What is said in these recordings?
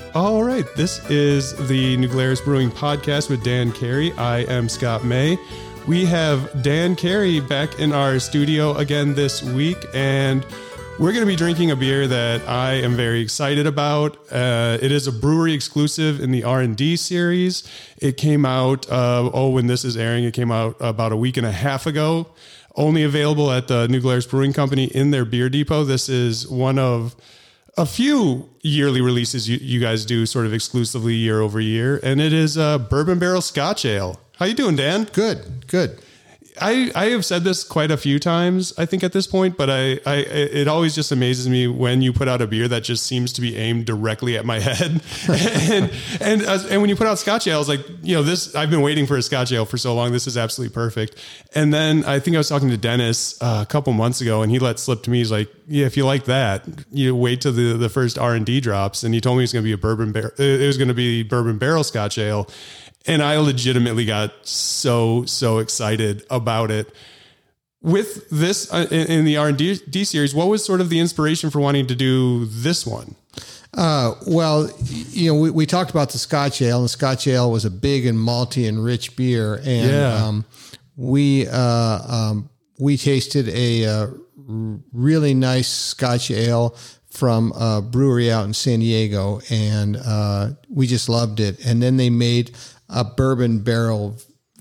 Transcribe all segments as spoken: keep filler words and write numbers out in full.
All right, this is the New Glarus Brewing Podcast with Dan Carey. I am Scott May. We have Dan Carey back in our studio again this week, and we're going to be drinking a beer that I am very excited about. Uh, it is a brewery exclusive in the R and D series. It came out, uh, oh, when this is airing, it came out about a week and a half ago. Only available at the New Glarus Brewing Company in their beer depot. This is one of a few yearly releases you, you guys do sort of exclusively year over year, and it is a Bourbon Barrel Scotch Ale. How you doing, Dan? Good, good. I, I have said this quite a few times, I think, at this point, but I, I it always just amazes me when you put out a beer that just seems to be aimed directly at my head. and and uh, and when you put out Scotch Ale, I was like, you know, this, I've been waiting for a Scotch Ale for so long. This is absolutely perfect. And then I think I was talking to Dennis uh, a couple months ago, and he let slip to me, he's like, yeah, if you like that, you wait till the, the first R and D drops. And he told me it's going to be a bourbon barrel. It was going to be Bourbon Barrel Scotch Ale. And I legitimately got so, so excited about it. With this uh, in, in the R and D series, what was sort of the inspiration for wanting to do this one? Uh, well, you know, we, we talked about the Scotch Ale, and the Scotch Ale was a big and malty and rich beer. And yeah. um, we uh, um, we tasted a uh, really nice Scotch Ale from a brewery out in San Diego, and uh, we just loved it. And then they made a bourbon barrel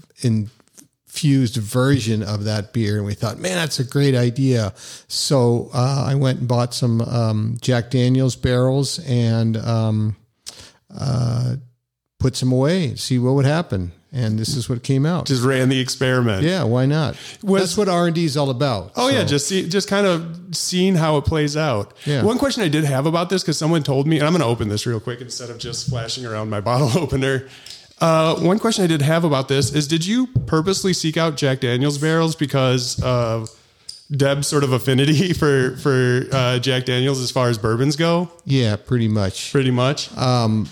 infused version of that beer. And we thought, man, that's a great idea. So uh, I went and bought some um, Jack Daniel's barrels and um, uh, put some away and see what would happen. And this is what came out. Just ran the experiment. Yeah, why not? Was, That's what R and D is all about. Oh, so. yeah, just see, just kind of seeing how it plays out. Yeah. One question I did have about this, because someone told me, and I'm going to open this real quick instead of just flashing around my bottle opener. Uh, one question I did have about this is, did you purposely seek out Jack Daniel's barrels because of Deb's sort of affinity for, for uh, Jack Daniel's as far as bourbons go? Yeah, pretty much. Pretty much. Um,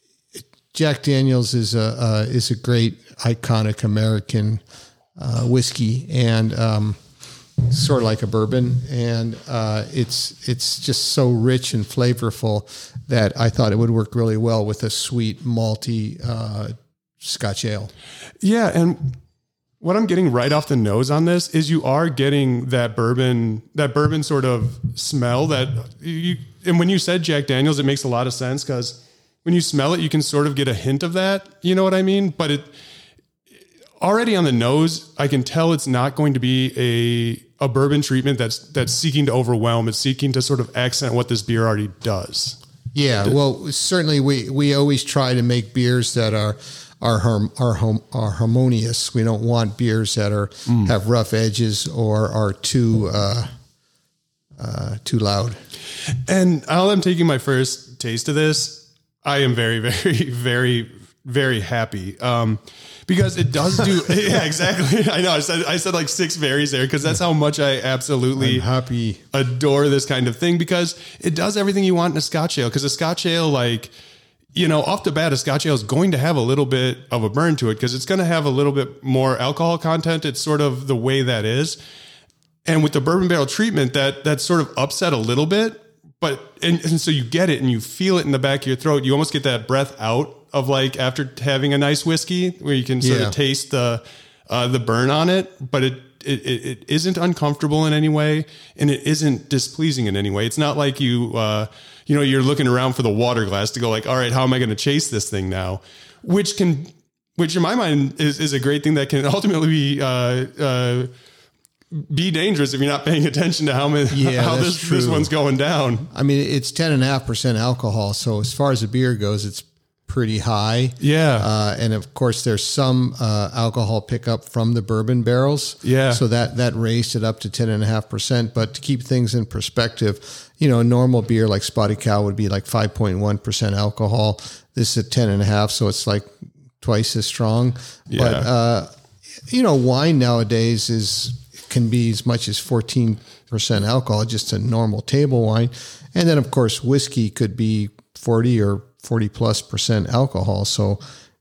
Jack Daniel's is a uh, is a great iconic American uh, whiskey, and um, sort of like a bourbon, and uh, it's it's just so rich and flavorful that I thought it would work really well with a sweet malty uh, Scotch Ale. Yeah, and what I'm getting right off the nose on this is you are getting that bourbon that bourbon sort of smell that you. And when you said Jack Daniel's, it makes a lot of sense because when you smell it, you can sort of get a hint of that. You know what I mean? But it already on the nose, I can tell it's not going to be a, a bourbon treatment that's, that's seeking to overwhelm. It's seeking to sort of accent what this beer already does. Yeah. Well, certainly we, we always try to make beers that are, are, harm, are, hom, are harmonious. We don't want beers that are, mm. have rough edges or are too, uh, uh, too loud. And while I'm taking my first taste of this, I am very, very, very, very happy. Um, because it does do, yeah, exactly. I know I said, I said like six berries there because that's how much I absolutely I'm happy. adore this kind of thing, because it does everything you want in a Scotch Ale. Cause a Scotch Ale, like, you know, off the bat, a Scotch Ale is going to have a little bit of a burn to it because it's going to have a little bit more alcohol content. It's sort of the way that is. And with the bourbon barrel treatment, that that's sort of upset a little bit. But, and, and so you get it and you feel it in the back of your throat. You almost get that breath out of like after having a nice whiskey where you can sort yeah. of taste the, uh, the burn on it, but it, it, it isn't uncomfortable in any way. And it isn't displeasing in any way. It's not like you, uh, you know, you're looking around for the water glass to go like, all right, how am I going to chase this thing now? Which can, which in my mind is, is a great thing that can ultimately be, uh, uh, be dangerous if you're not paying attention to how many, yeah, how this, this one's going down. I mean, it's ten and a half percent alcohol. So as far as the beer goes, it's pretty high. Yeah. Uh, and of course there's some, uh, alcohol pickup from the bourbon barrels. Yeah. So that, that raised it up to ten and a half percent, but to keep things in perspective, you know, a normal beer like Spotted Cow would be like five point one percent alcohol. This is at ten and a half. So it's like twice as strong, yeah. but, uh, you know, wine nowadays is, can be as much as fourteen percent alcohol, just a normal table wine. And then of course, whiskey could be forty or forty plus percent alcohol. So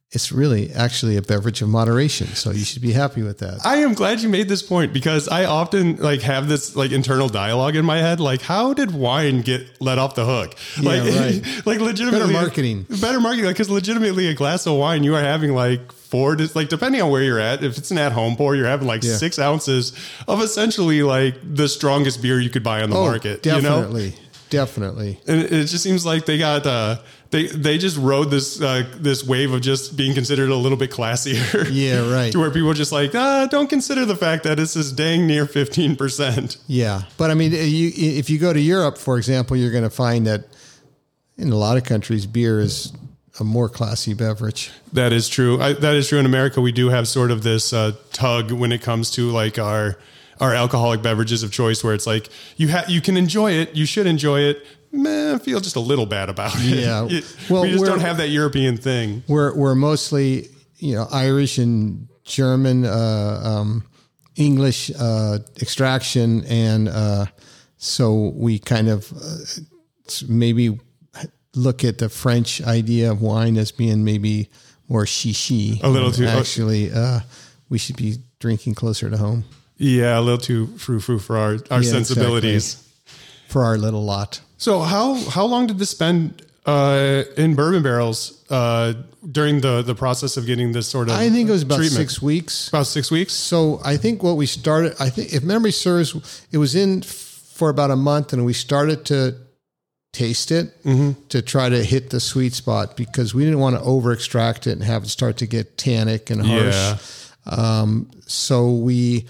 it's really actually a beverage of moderation. So you should be happy with that. I am glad you made this point because I often like have this like internal dialogue in my head. Like, how did wine get let off the hook? Yeah, like, right. like legitimately Better marketing, better marketing. Like, cause legitimately a glass of wine, you are having like four to like, depending on where you're at, if it's an at home pour, you're having like yeah. six ounces of essentially like the strongest beer you could buy on the oh, market. Definitely. You know? Definitely. And it just seems like they got, uh, They they just rode this uh, this wave of just being considered a little bit classier. Yeah, right. To where people are just like, ah, don't consider the fact that this is dang near fifteen percent. Yeah. But I mean, you, if you go to Europe, for example, you're going to find that in a lot of countries, beer is a more classy beverage. That is true. I, that is true. In America, we do have sort of this uh, tug when it comes to like our our alcoholic beverages of choice, where it's like you ha- you can enjoy it, you should enjoy it. Man, I feel just a little bad about it. Yeah. Well, we just don't have that European thing. We're we're mostly, you know, Irish and German, uh, um, English uh, extraction, and uh, so we kind of uh, maybe look at the French idea of wine as being maybe more chichi. A little too. Actually, uh, we should be drinking closer to home. Yeah, a little too frou-frou for our our yeah, sensibilities. Exactly. For our little lot. So how how long did this spend uh, in bourbon barrels uh, during the, the process of getting this sort of I think it was about treatment? six weeks. About six weeks? So I think what we started, I think if memory serves, it was in for about a month and we started to taste it mm-hmm. to try to hit the sweet spot because we didn't want to over extract it and have it start to get tannic and harsh. Yeah. Um, so we...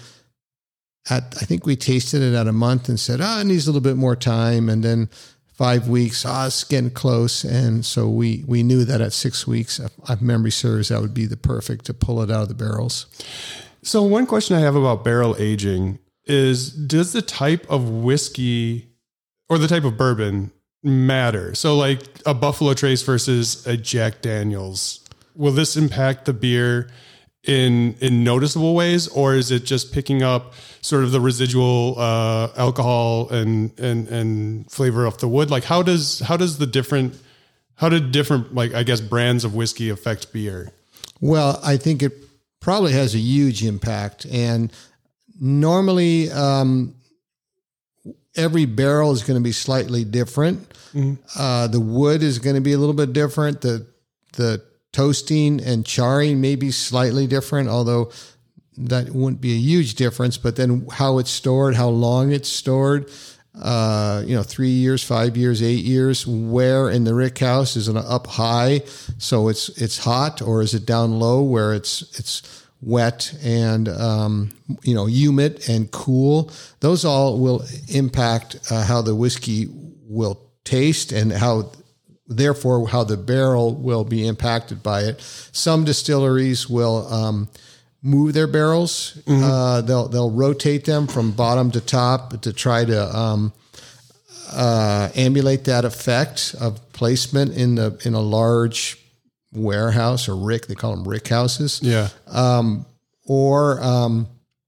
At, I think we tasted it at a month and said, ah, oh, it needs a little bit more time. And then five weeks, ah, oh, it's getting close. And so we, we knew that at six weeks, if memory serves, that would be the perfect to pull it out of the barrels. So one question I have about barrel aging is, does the type of whiskey or the type of bourbon matter? So like a Buffalo Trace versus a Jack Daniels, will this impact the beer in in noticeable ways, or is it just picking up sort of the residual uh, alcohol and and and flavor of the wood? Like how does how does the different how do different like I guess brands of whiskey affect beer? Well, I think it probably has a huge impact, and normally um, every barrel is going to be slightly different. Mm-hmm. Uh, the wood is going to be a little bit different. The the toasting and charring may be slightly different, although that wouldn't be a huge difference. But then how it's stored, how long it's stored, uh, you know, three years, five years, eight years, where in the rick house is it up high, so it's it's hot, or is it down low where it's it's wet and um, you know humid and cool? Those all will impact uh, how the whiskey will taste and how. Therefore, how the barrel will be impacted by it. Some distilleries will um, move their barrels. Mm-hmm. Uh, they'll they'll rotate them from bottom to top to try to um, uh, emulate that effect of placement in the in a large warehouse or rick. They call them rick houses. Yeah. Um, or um,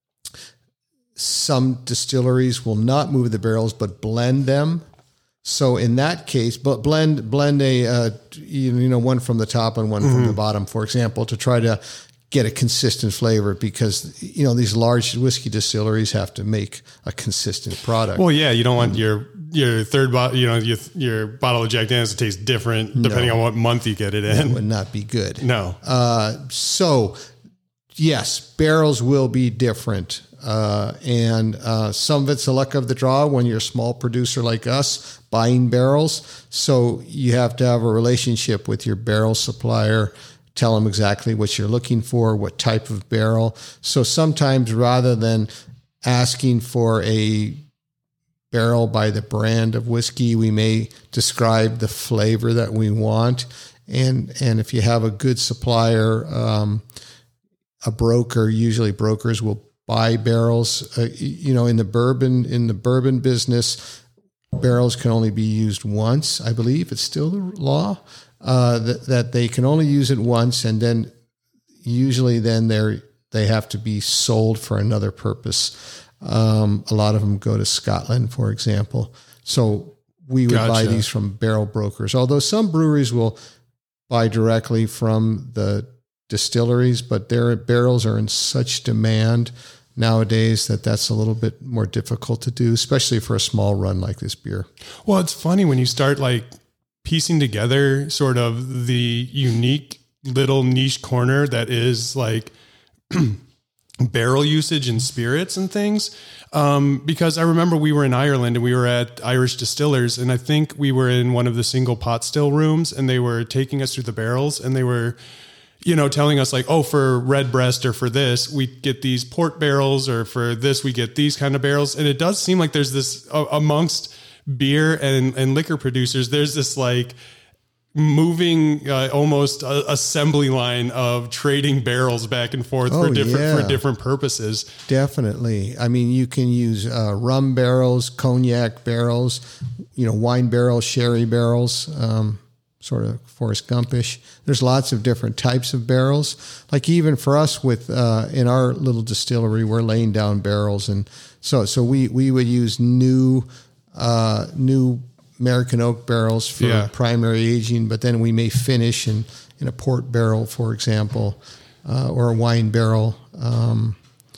some distilleries will not move the barrels but blend them. So in that case, but blend blend a uh, you know one from the top and one mm-hmm. from the bottom, for example, to try to get a consistent flavor, because you know these large whiskey distilleries have to make a consistent product. Well, yeah, you don't want your your third bottle, you know, your your bottle of Jack Daniels to taste different depending no, on what month you get it in. That would not be good. No. Uh, so yes, barrels will be different. Uh, and uh, some of it's the luck of the draw when you're a small producer like us buying barrels. So you have to have a relationship with your barrel supplier, tell them exactly what you're looking for, what type of barrel. So sometimes rather than asking for a barrel by the brand of whiskey, we may describe the flavor that we want. And, and if you have a good supplier, um, a broker, usually brokers will buy barrels. Uh, you know, in the bourbon in the bourbon business, barrels can only be used once. I believe it's still the law uh, that that they can only use it once, and then usually then they're they have to be sold for another purpose. Um, a lot of them go to Scotland, for example. So we would gotcha. buy these from barrel brokers. Although some breweries will buy directly from the distilleries, but their barrels are in such demand nowadays that that's a little bit more difficult to do, especially for a small run like this beer. Well, it's funny when you start like piecing together sort of the unique little niche corner that is like barrel usage in spirits and things. Um, because I remember we were in Ireland and we were at Irish Distillers, and I think we were in one of the single pot still rooms, and they were taking us through the barrels, and they were, you know, telling us like, oh, for Redbreast or for this, we get these port barrels, or for this, we get these kind of barrels. And it does seem like there's this uh, amongst beer and, and liquor producers, there's this like moving uh, almost a assembly line of trading barrels back and forth oh, for different yeah. for different purposes. Definitely. I mean, you can use uh, rum barrels, cognac barrels, you know, wine barrels, sherry barrels, um, sort of Forrest Gumpish. There's lots of different types of barrels. Like even for us with uh, in our little distillery, we're laying down barrels, and so so we we would use new uh, new. American oak barrels for yeah. primary aging, but then we may finish in, in a port barrel, for example, uh, or a wine barrel. Um,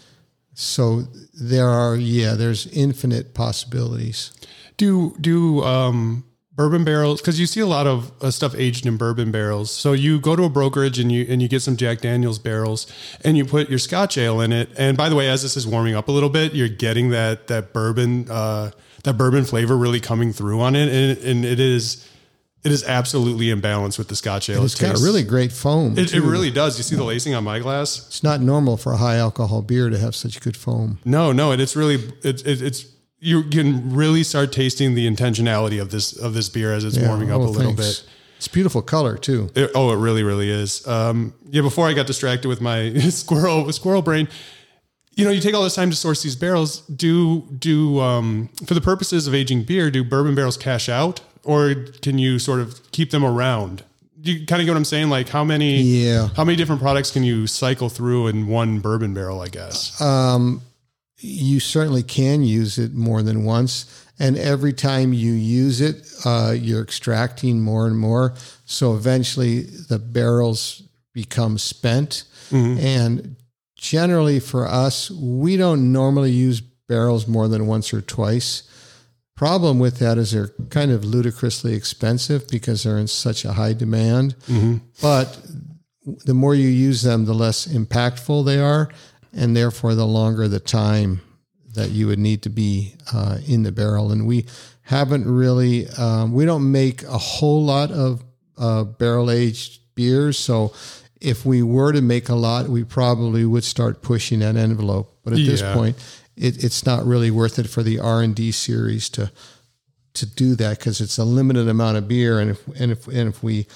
so there are, yeah, there's infinite possibilities. Do, do, um, bourbon barrels, because you see a lot of uh, stuff aged in bourbon barrels. So you go to a brokerage and you and you get some Jack Daniel's barrels and you put your Scotch ale in it. And by the way, as this is warming up a little bit, you're getting that that bourbon uh, that bourbon flavor really coming through on it, and, and it is it is absolutely in balance with the Scotch ale. And it's it got tastes, really great foam. It, it really does. You see the lacing on my glass? It's not normal for a high alcohol beer to have such good foam. No, no, and it's really it, it, it's. You can really start tasting the intentionality of this of this beer as it's yeah, warming up oh, a little thanks. bit. It's beautiful color too. It, oh, it really, really is. Um, yeah. Before I got distracted with my squirrel squirrel brain, you know, you take all this time to source these barrels. Do do um, for the purposes of aging beer, do bourbon barrels cash out, or can you sort of keep them around? Do you kind of get what I'm saying? Like how many yeah. how many different products can you cycle through in one bourbon barrel? I guess. Um, you certainly can use it more than once. And every time you use it, uh, you're extracting more and more. So eventually the barrels become spent. Mm-hmm. And generally for us, we don't normally use barrels more than once or twice. Problem with that is they're kind of ludicrously expensive because they're in such a high demand. Mm-hmm. But the more you use them, the less impactful they are. And therefore, the longer the time that you would need to be uh, in the barrel. And we haven't really, um, we don't make a whole lot of uh, barrel-aged beers. So if we were to make a lot, we probably would start pushing that envelope. But at yeah. this point, it, it's not really worth it for the R and D series to to do that because it's a limited amount of beer. And if, and if, and if we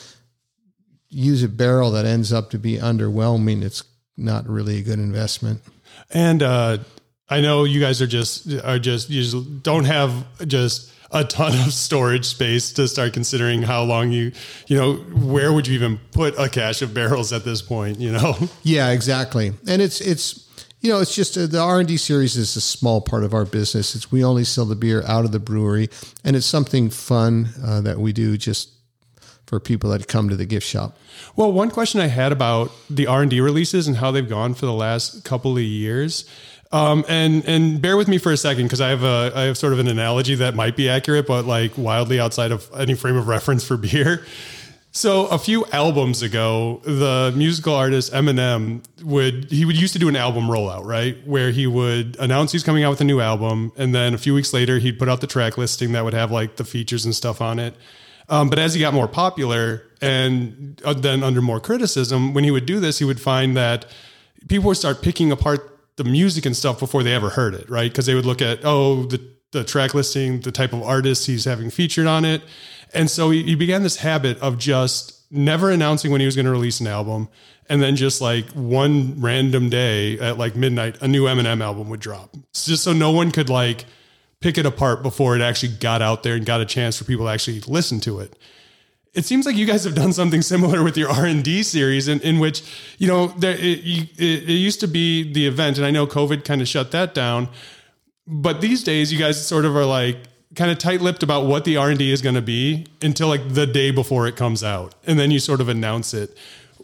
use a barrel that ends up to be underwhelming, it's not really a good investment. And uh, I know you guys are just are just you just don't have just a ton of storage space to start considering how long you you know where would you even put a cache of barrels at this point, you know? Yeah, exactly. And it's it's you know it's just uh, the R and D series is a small part of our business. It's we only sell the beer out of the brewery, and it's something fun uh, that we do just for people that come to the gift shop. Well, one question I had about the R and D releases and how they've gone for the last couple of years, um, and and bear with me for a second because I have a I have sort of an analogy that might be accurate, but like wildly outside of any frame of reference for beer. So a few albums ago, the musical artist Eminem would he would used to do an album rollout, right, where he would announce he's coming out with a new album, and then a few weeks later he'd put out the track listing that would have like the features and stuff on it. Um, but as he got more popular and then under more criticism, when he would do this, he would find that people would start picking apart the music and stuff before they ever heard it, right? Because they would look at, oh, the, the track listing, the type of artist he's having featured on it. And so he, he began this habit of just never announcing when he was going to release an album. And then just like one random day at like midnight, a new Eminem album would drop. It's just so no one could like pick it apart before it actually got out there and got a chance for people to actually listen to it. It seems like you guys have done something similar with your R and D series in, in which, you know, there, it, it, it used to be the event, and I know COVID kind of shut that down, but these days you guys sort of are like kind of tight-lipped about what the R and D is going to be until like the day before it comes out, and then you sort of announce it.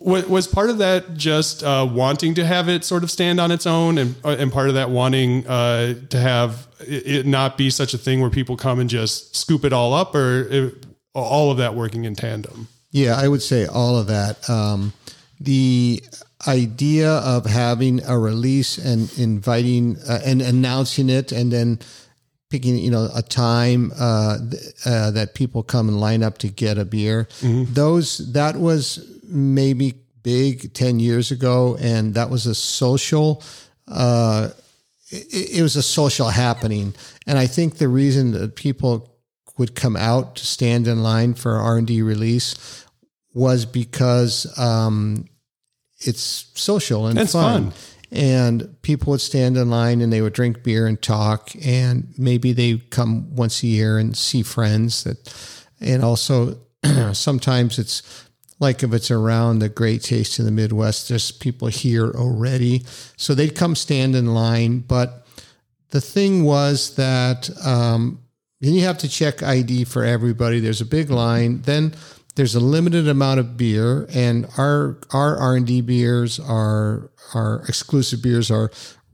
Was, was part of that just uh, wanting to have it sort of stand on its own, and and part of that wanting uh, to have it not be such a thing where people come and just scoop it all up, or it, all of that working in tandem? Yeah, I would say all of that. Um, the idea of having a release and inviting uh, and announcing it, and then picking, you know, a time uh, uh, that people come and line up to get a beer. Mm-hmm. Those that was maybe big ten years ago, and that was a social. Uh, it, it was a social happening, and I think the reason that people would come out to stand in line for R and D release was because um, it's social and it's fun. fun. And people would stand in line and they would drink beer and talk, and maybe they come once a year and see friends that, and also sometimes it's like if it's around the Great Taste in the Midwest, there's people here already. So they'd come stand in line. But the thing was that, um, then you have to check I D for everybody. There's a big line. Then there's a limited amount of beer, and our our R and D beers are our exclusive beers are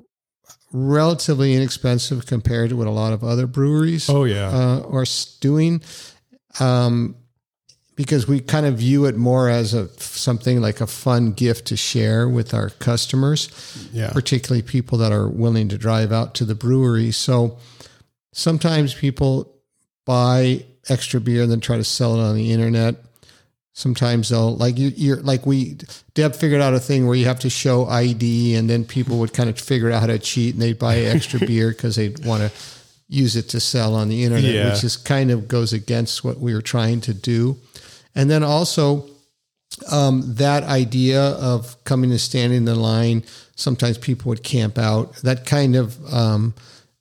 relatively inexpensive compared to what a lot of other breweries oh yeah uh, are doing, um, because we kind of view it more as a something like a fun gift to share with our customers, yeah particularly people that are willing to drive out to the brewery. So sometimes people buy extra beer and then try to sell it on the internet. Sometimes they'll like you, you're like we, Deb figured out a thing where you have to show I D, and then people would kind of figure out how to cheat, and they'd buy extra beer because they want to use it to sell on the internet, yeah. which is kind of goes against what we were trying to do. And then also um, that idea of coming and standing in the line, sometimes people would camp out. That kind of, um,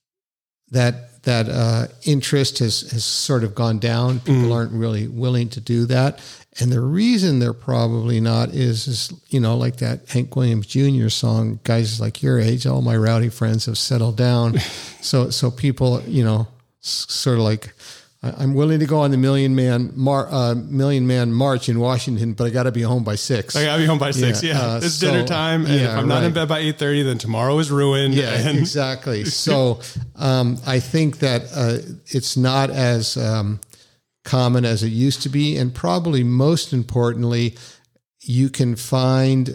that, that uh, interest has, has sort of gone down. People mm. aren't really willing to do that. And the reason they're probably not is, is, you know, like that Hank Williams Junior song, guys like your age, all my rowdy friends have settled down. so, so people, you know, s- sort of like, I'm willing to go on the million man mar, uh, million man march in Washington, but I got to be home by six. I got to be home by six. Yeah, yeah. Uh, it's so, dinner time, and yeah, if I'm not right. in bed by eight thirty, then tomorrow is ruined. Yeah, and exactly. So um, I think that uh, it's not as um, common as it used to be, and probably most importantly, you can find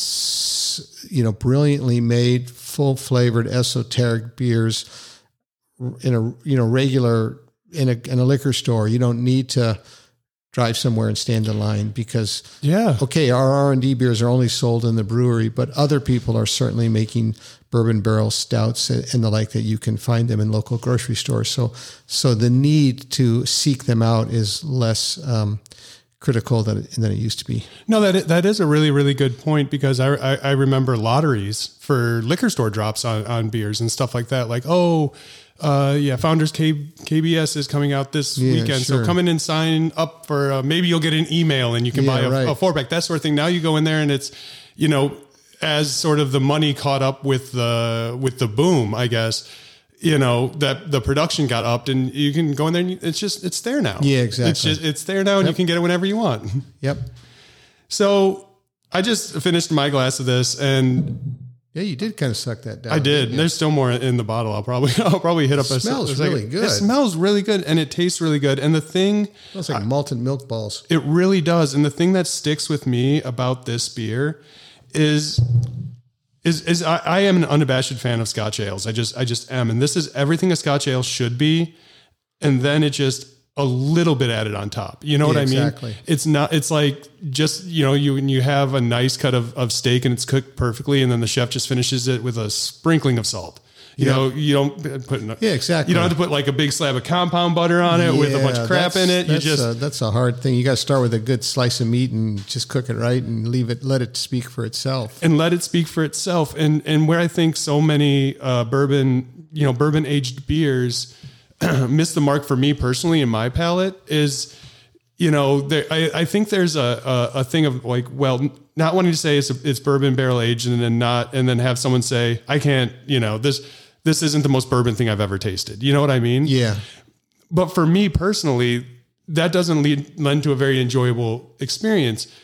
you know brilliantly made, full flavored, esoteric beers in a you know regular. In a, in a liquor store. You don't need to drive somewhere and stand in line because, yeah, okay, our R and D beers are only sold in the brewery, but other people are certainly making bourbon barrel stouts and the like that you can find them in local grocery stores. So, so the need to seek them out is less um, critical than it, than it used to be. No, that that is a really, really good point, because I, I, I remember lotteries for liquor store drops on, on beers and stuff like that. Like, oh, Uh, yeah, Founders K- KBS is coming out this yeah, weekend. Sure. So come in and sign up for, uh, maybe you'll get an email and you can yeah, buy a, right. a four pack, that sort of thing. Now you go in there and it's, you know, as sort of the money caught up with the, with the boom, I guess, you know, that the production got upped and you can go in there and it's just, it's there now. Yeah, exactly. It's just, it's there now and yep. you can get it whenever you want. Yep. So I just finished my glass of this, and yeah, you did kind of suck that down. I did. Yeah. There's still more in the bottle. I'll probably I'll probably hit up. It a smells a really good. It smells really good, and it tastes really good. And the thing, it smells like malted milk balls. It really does. And the thing that sticks with me about this beer is is is I, I am an unabashed fan of Scotch ales. I just I just am, and this is everything a Scotch ale should be. And then it just a little bit added on top. You know yeah, what I mean? Exactly. It's not, it's like just, you know, you, when you have a nice cut of, of steak and it's cooked perfectly, and then the chef just finishes it with a sprinkling of salt. You yeah. know, you don't put, yeah, exactly. You don't have to put like a big slab of compound butter on it yeah, with a bunch of crap in it. You that's just, a, that's a hard thing. You got to start with a good slice of meat and just cook it right and leave it, let it speak for itself. And let it speak for itself. And, and where I think so many, uh, bourbon, you know, bourbon aged beers miss the mark for me personally in my palate is, you know, there, I, I think there's a, a, a thing of like, well, not wanting to say it's, a, it's bourbon barrel aged and then not, and then have someone say, I can't, you know, this, this isn't the most bourbon thing I've ever tasted. You know what I mean? Yeah. But for me personally, that doesn't lead, lend to a very enjoyable experience.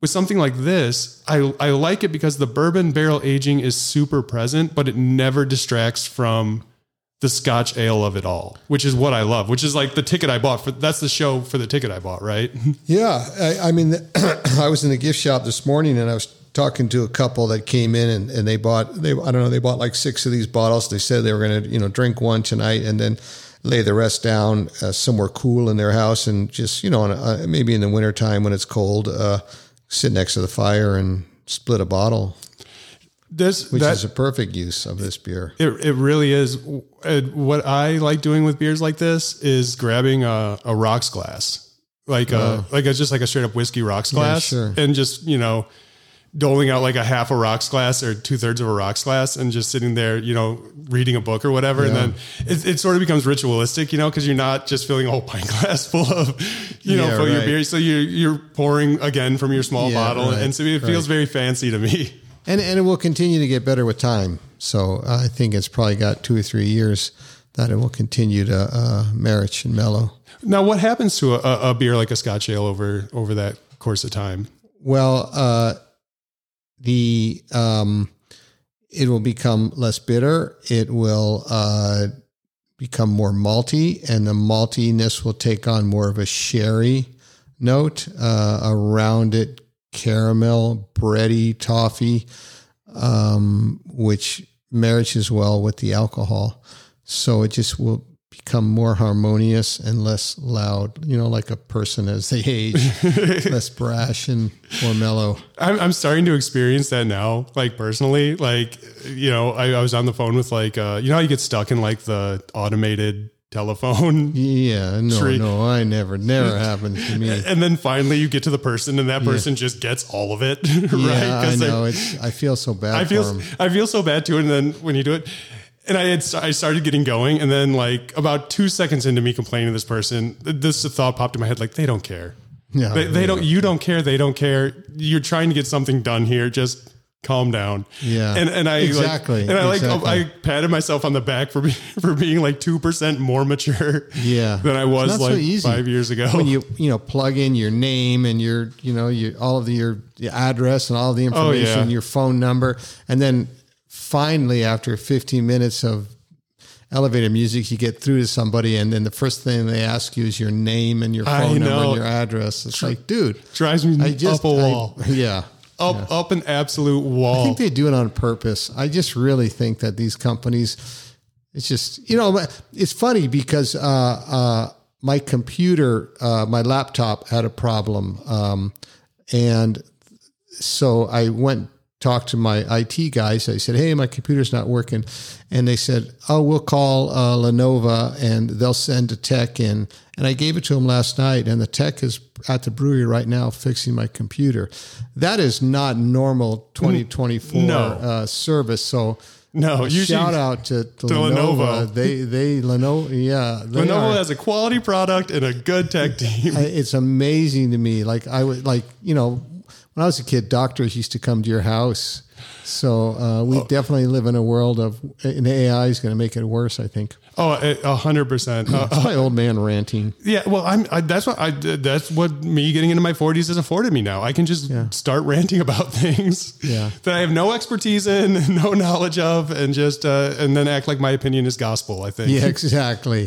with something like this, I, I like it because the bourbon barrel aging is super present, but it never distracts from the Scotch ale of it all, which is what I love, which is like the ticket I bought for. That's the show for the ticket I bought, right? Yeah. I, I mean, I was in the gift shop this morning and I was talking to a couple that came in and, and they bought, they, I don't know, they bought like six of these bottles. They said they were going to, you know, drink one tonight and then lay the rest down uh, somewhere cool in their house and just, you know, on a, maybe in the wintertime when it's cold, uh, sit next to the fire and split a bottle. This, which that, is a perfect use of this beer. It it really is. What I like doing with beers like this is grabbing a, a rocks glass, like a uh, like a, just like a straight up whiskey rocks glass, yeah, sure. and just you know doling out like a half a rocks glass or two thirds of a rocks glass, and just sitting there, you know, reading a book or whatever, yeah. and then it, it sort of becomes ritualistic, you know, because you're not just filling a whole pint glass full of, you know, yeah, full right. of your beer, so you're you're pouring again from your small yeah, bottle, right, and so it feels right. very fancy to me. And and it will continue to get better with time. So uh, I think it's probably got two or three years that it will continue to uh, marich and mellow. Now, what happens to a, a beer like a Scotch ale over over that course of time? Well, uh, the um, it will become less bitter. It will uh, become more malty, and the maltiness will take on more of a sherry note uh, around it. Caramel, bready, toffee, um, which marries well with the alcohol. So it just will become more harmonious and less loud, you know, like a person as they age, less brash and more mellow. I'm, I'm starting to experience that now, like personally, like, you know, I, I was on the phone with like, uh, you know how you get stuck in like the automated telephone. Yeah, no, tree. no, I never, never happens to me. And then finally you get to the person and that person yeah. just gets all of it. Right. Yeah, I know. It's, I feel so bad I feel, for them. I feel so bad too. And then when you do it, and I had, I started getting going and then like about two seconds into me complaining to this person, this thought popped in my head, like, they don't care. Yeah, they, they don't, you don't care. They don't care. You're trying to get something done here. Just calm down. Yeah. And and I exactly. like, and I like exactly. I patted myself on the back for being for being like two percent more mature yeah. than I was like so five years ago. When you you know plug in your name and your you know your all of the, your, your address and all of the information, oh, yeah. your phone number, and then finally after fifteen minutes of elevator music, you get through to somebody, and then the first thing they ask you is your name and your phone number and your address. It's like, dude, drives me I just, up a wall. I, yeah. Up, yeah. up an absolute wall. I think they do it on purpose. I just really think that these companies, it's just, you know, it's funny because, uh, uh, my computer, uh, my laptop had a problem. Um, and so I went, talked to my I T guys. I said, hey, my computer's not working. And they said, oh, we'll call uh, Lenovo and they'll send a tech in. And I gave it to them last night, and the tech is at the brewery right now fixing my computer. That is not normal twenty twenty-four no. uh, service. So no, shout out to, to, to Lenovo. Lenovo. They, they, Lenovo, yeah. They Lenovo are, has a quality product and a good tech team. It's amazing to me. Like I would, like, you know, when I was a kid, doctors used to come to your house. So uh, we oh. definitely live in a world of, and A I is going to make it worse, I think. Oh, a hundred percent. It's my old man ranting. Yeah, well, I'm. I, that's what I. That's what me getting into my forties has afforded me now. I can just yeah. start ranting about things yeah. that I have no expertise in, no knowledge of, and just uh, and then act like my opinion is gospel. I think. Yeah, exactly.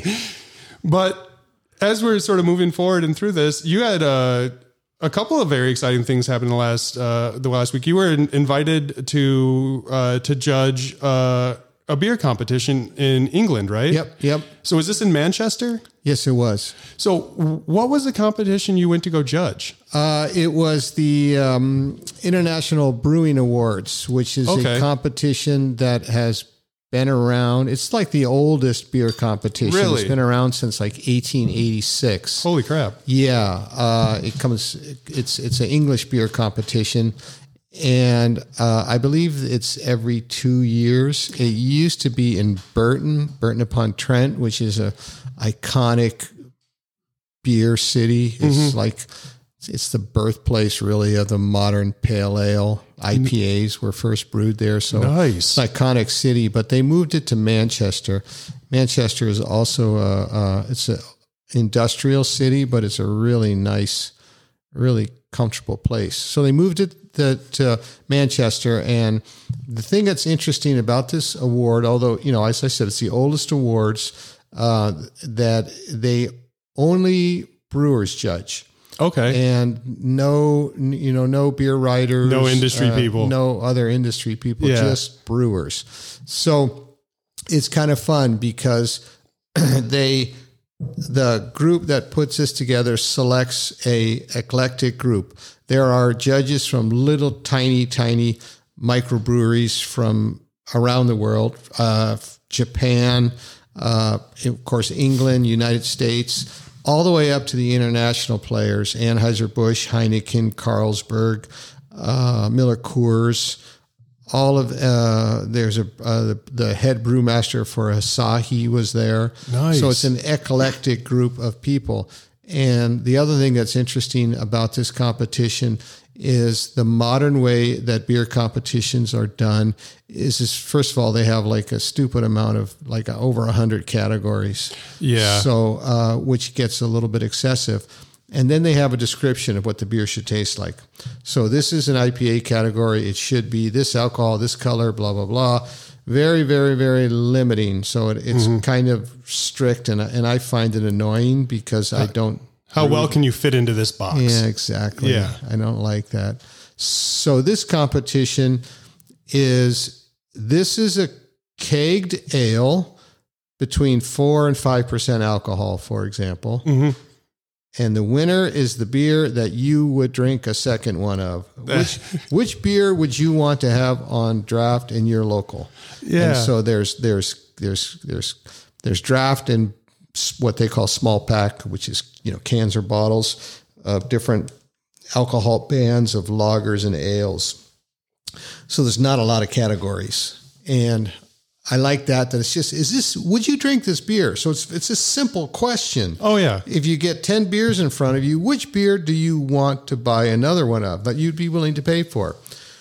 But as we're sort of moving forward and through this, you had uh, a couple of very exciting things happen the last uh, the last week. You were in, invited to uh, to judge. Uh, A beer competition in England, right? Yep, yep. So was this in Manchester? Yes, it was. So what was the competition you went to go judge? Uh, it was the um, International Brewing Awards, which is okay. a competition that has been around. It's like the oldest beer competition. Really? It's been around since like eighteen eighty-six. Holy crap. Yeah. Uh, it comes, it's, it's an English beer competition. And uh, I believe it's every two years. It used to be in Burton, Burton upon Trent, which is a iconic beer city. It's mm-hmm. like it's the birthplace, really, of the modern pale ale. I P As were first brewed there, so nice. It's an iconic city. But they moved it to Manchester. Manchester is also a, a it's an industrial city, but it's a really nice. really comfortable place. So they moved it to, to Manchester. And the thing that's interesting about this award, although, you know, as I said, it's the oldest awards, uh, that they only brewers judge. Okay. And no, you know, no beer writers, no industry uh, people, no other industry people, yeah. just brewers. So it's kind of fun because they, the group that puts this together selects a eclectic group. There are judges from little tiny, tiny microbreweries from around the world, uh, Japan, uh, of course, England, United States, all the way up to the international players, Anheuser-Busch, Heineken, Carlsberg, uh, Miller Coors, all of, uh, there's a, uh, the, the head brewmaster for Asahi was there. Nice. So it's an eclectic group of people. And the other thing that's interesting about this competition is the modern way that beer competitions are done is, is first of all, they have like a stupid amount of like over a hundred categories. Yeah. So, uh, which gets a little bit excessive. And then they have a description of what the beer should taste like. So this is an I P A category. It should be this alcohol, this color, blah, blah, blah. Very, very, very limiting. So it, it's mm-hmm. kind of strict, and, and I find it annoying because I don't. How really, well can you fit into this box? Yeah, exactly. Yeah. I don't like that. So this competition is, this is a kegged ale between four and five percent alcohol, for example. Mm-hmm. And the winner is the beer that you would drink a second one of. Which which beer would you want to have on draft in your local? Yeah. And so there's there's there's there's there's draft and what they call small pack, which is, you know, cans or bottles of different alcohol bands of lagers and ales. So there's not a lot of categories. And I like that, that it's just, is this, would you drink this beer? So it's it's a simple question. Oh, yeah. If you get ten beers in front of you, which beer do you want to buy another one of that you'd be willing to pay for?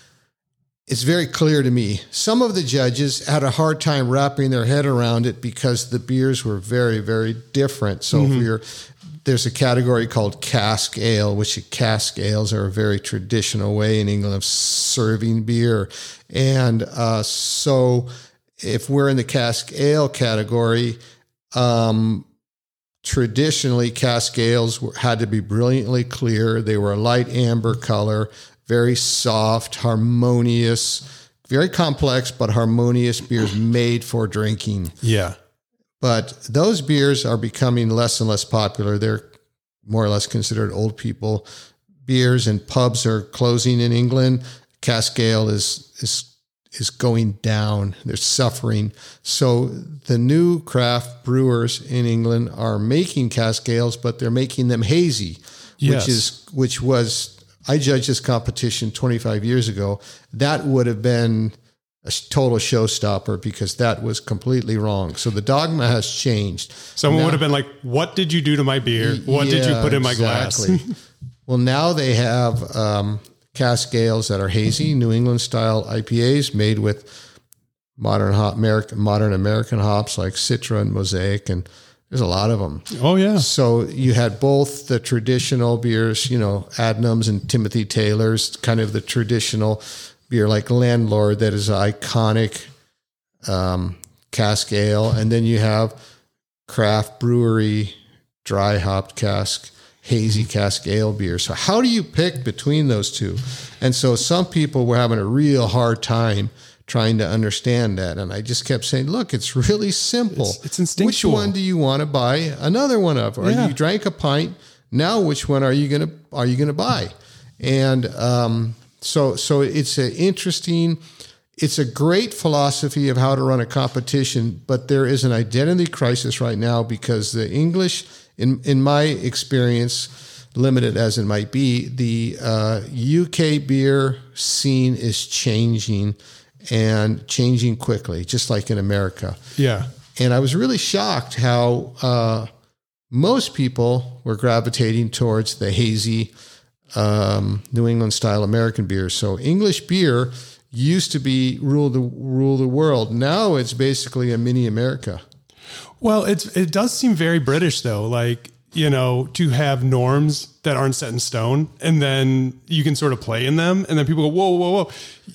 It's very clear to me. Some of the judges had a hard time wrapping their head around it because the beers were very, very different. So mm-hmm. if you're, there's a category called cask ale, which cask ales are a very traditional way in England of serving beer. And uh, so if we're in the cask ale category, um, traditionally cask ales were, had to be brilliantly clear. They were a light amber color, very soft, harmonious, very complex, but harmonious beers made for drinking. Yeah. But those beers are becoming less and less popular. They're more or less considered old people beers, and pubs are closing in England. Cask ale is, is, is going down. They're suffering. So the new craft brewers in England are making cask ales, but they're making them hazy, yes. which is, which was, I judged this competition twenty-five years ago. That would have been a total showstopper because that was completely wrong. So the dogma has changed. Someone now, would have been like, what did you do to my beer? What yeah, did you put in my exactly. glass? Well, now they have um, cask ales that are hazy, New England style I P As made with modern hop, American, modern American hops like Citra and Mosaic, and there's a lot of them. Oh, yeah. So you had both the traditional beers, you know, Adnams and Timothy Taylor's, kind of the traditional beer like Landlord that is an iconic um, cask ale. And then you have craft brewery, dry hopped cask, hazy cask ale beer. So how do you pick between those two? And so some people were having a real hard time trying to understand that. And I just kept saying, look, it's really simple. It's, it's instinctual. Which one do you want to buy another one of? Or yeah. you drank a pint. Now, which one are you going to, are you going to buy? And, um, so, so it's an interesting, it's a great philosophy of how to run a competition, but there is an identity crisis right now because the English, in, in my experience, limited as it might be, the, uh, U K beer scene is changing and changing quickly, just like in America. Yeah. And I was really shocked how uh, most people were gravitating towards the hazy um, New England style American beer. So English beer used to be rule the rule the world. Now it's basically a mini America. Well, it's it does seem very British though. Like you know, to have norms that aren't set in stone, and then you can sort of play in them. And then people go, whoa, whoa, whoa.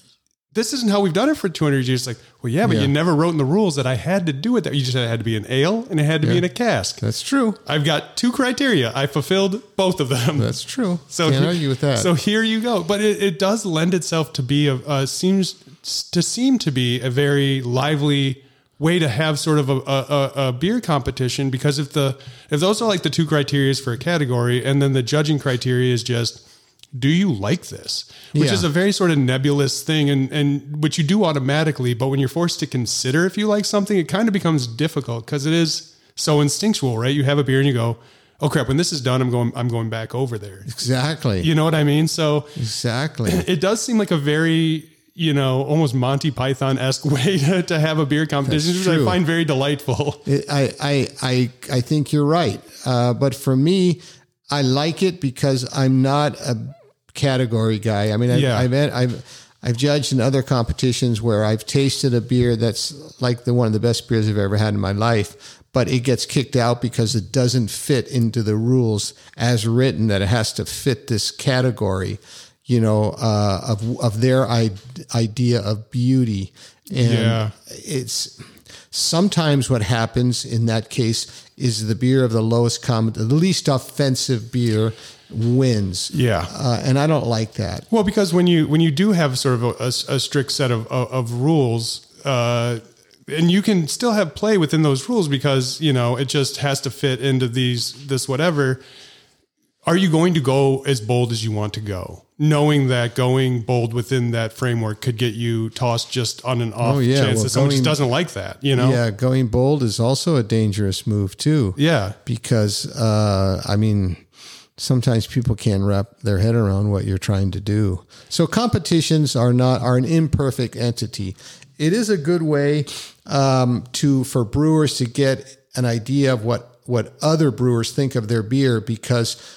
This isn't how we've done it for two hundred years. It's like, well, yeah, but yeah. you never wrote in the rules that I had to do it. That you just had to be an ale and it had to yeah. be in a cask. That's true. I've got two criteria. I fulfilled both of them. That's true. So can't he, argue with that. So here you go. But it, it does lend itself to be a, a seems to seem to be a very lively way to have sort of a, a, a beer competition, because if the if those are like the two criteria for a category, and then the judging criteria is just, do you like this? Which yeah. is a very sort of nebulous thing, and, and which you do automatically. But when you're forced to consider if you like something, it kind of becomes difficult because it is so instinctual, right? You have a beer and you go, oh crap, when this is done, I'm going, I'm going back over there. Exactly. You know what I mean? So exactly. It does seem like a very, you know, almost Monty Python-esque way to, to have a beer competition, which I find very delightful. It, I, I, I, I think you're right. Uh, but for me, I like it because I'm not a category guy. I mean, I've, yeah. I've, I've, I've judged in other competitions where I've tasted a beer that's like the one of the best beers I've ever had in my life, but it gets kicked out because it doesn't fit into the rules as written, that it has to fit this category, you know, uh, of, of their I- idea of beauty. And yeah. it's sometimes what happens in that case is the beer of the lowest common, the least offensive beer wins. Yeah. Uh, and I don't like that. Well, because when you, when you do have sort of a, a, a strict set of, of, of rules, uh, and you can still have play within those rules because, you know, it just has to fit into these, this, whatever. Are you going to go as bold as you want to go, knowing that going bold within that framework could get you tossed just on an off oh, yeah. chance well, that someone going, just doesn't like that, you know? Yeah. Going bold is also a dangerous move too. Yeah. Because, uh, I mean, sometimes people can't wrap their head around what you're trying to do. So competitions are not, are an imperfect entity. It is a good way um, to, for brewers to get an idea of what, what other brewers think of their beer, because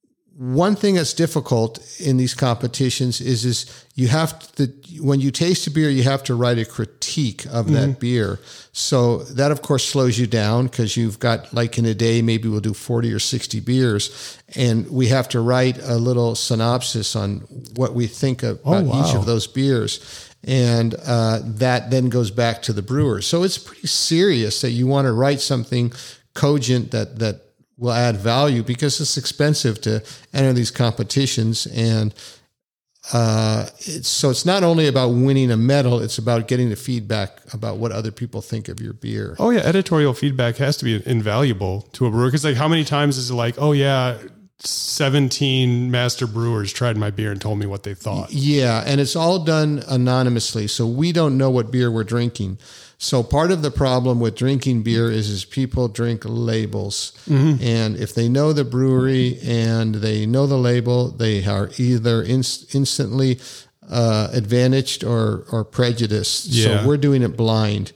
one thing that's difficult in these competitions is, is you have to, when you taste a beer, you have to write a critique of that mm-hmm. beer. So that of course slows you down, because you've got, like in a day, maybe we'll do forty or sixty beers, and we have to write a little synopsis on what we think about oh, wow. each of those beers. And uh, that then goes back to the brewer. So it's pretty serious that you want to write something cogent that, that will add value, because it's expensive to enter these competitions. And uh, it's, so it's not only about winning a medal, it's about getting the feedback about what other people think of your beer. Oh yeah. Editorial feedback has to be invaluable to a brewer. Cause like how many times is it like, oh yeah, seventeen master brewers tried my beer and told me what they thought. Yeah. And it's all done anonymously. So we don't know what beer we're drinking. So part of the problem with drinking beer is, is people drink labels. Mm-hmm. And if they know the brewery and they know the label, they are either inst- instantly uh, advantaged or, or prejudiced. Yeah. So we're doing it blind,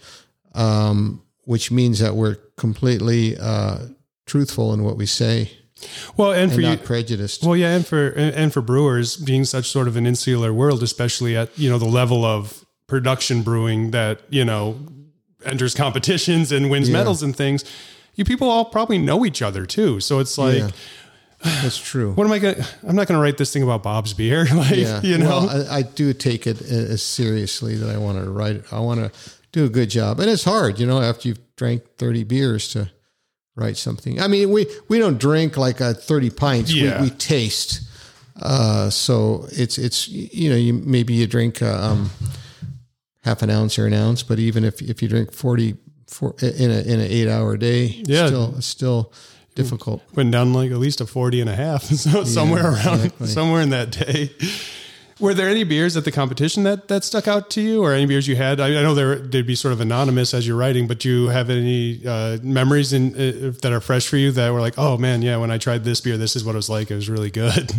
um, which means that we're completely uh, truthful in what we say. Well, and, and for not you, prejudiced. Well, yeah, and for and for brewers, being such sort of an insular world, especially at, you know, the level of production brewing that, you know, enters competitions and wins yeah. medals and things, you people all probably know each other too. So it's like, yeah. That's true. What am I going to, I'm not going to write this thing about Bob's beer. Like, yeah. you know, well, I, I do take it as seriously that I want to write it. I want to do a good job. And it's hard, you know, after you've drank thirty beers to write something. I mean, we, we don't drink like a thirty pints. Yeah. We, we taste. Uh, so it's, it's, you know, you, maybe you drink, uh, um, half an ounce or an ounce, but even if, if you drink forty for, in a, in an eight hour day, yeah. it's still, it's still difficult. Went down like at least a forty and a half. So yeah, somewhere around, exactly. somewhere in that day. Were there any beers at the competition that, that stuck out to you, or any beers you had? I, I know there, they'd be sort of anonymous as you're writing, but do you have any uh, memories in, uh, that are fresh for you that were like, oh man, yeah, when I tried this beer, this is what it was like. It was really good.